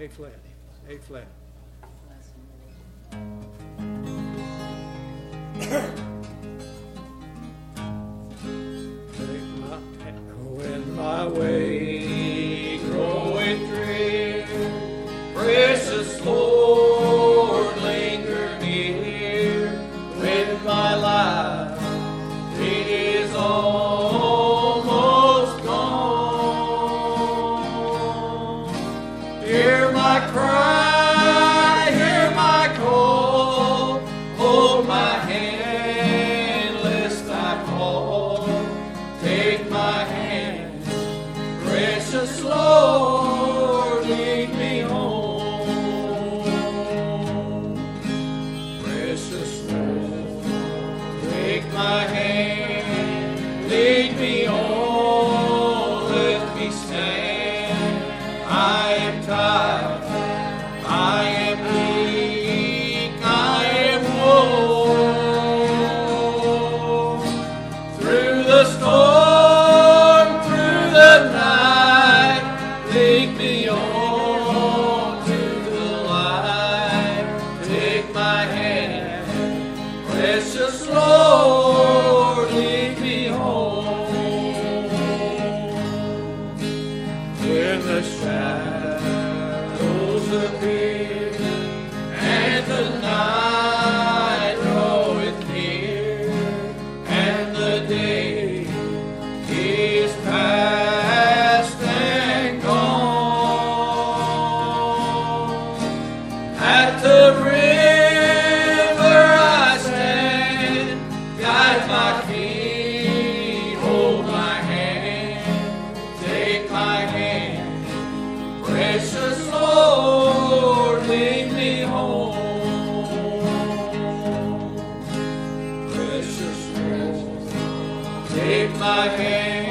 A flat. A flat. When my way groweth drear, precious Lord, linger near. When my life it is almost gone, hear my cry, hear my call, hold my hand lest I fall. Take my hand, precious Lord, lead me home. Precious Lord, take my hand, lead me on, let me stand. I am tired, I am weak, I am worn. Through the storm, through the night, lead me on to the light. Take my hand, precious Lord, lead me home. When the shadows appear and the night draweth near, and the day is past and gone. At the river I stand, guide my feet, hold my hand, take my hand, precious Lord, lead me home. Precious Lord, take my hand.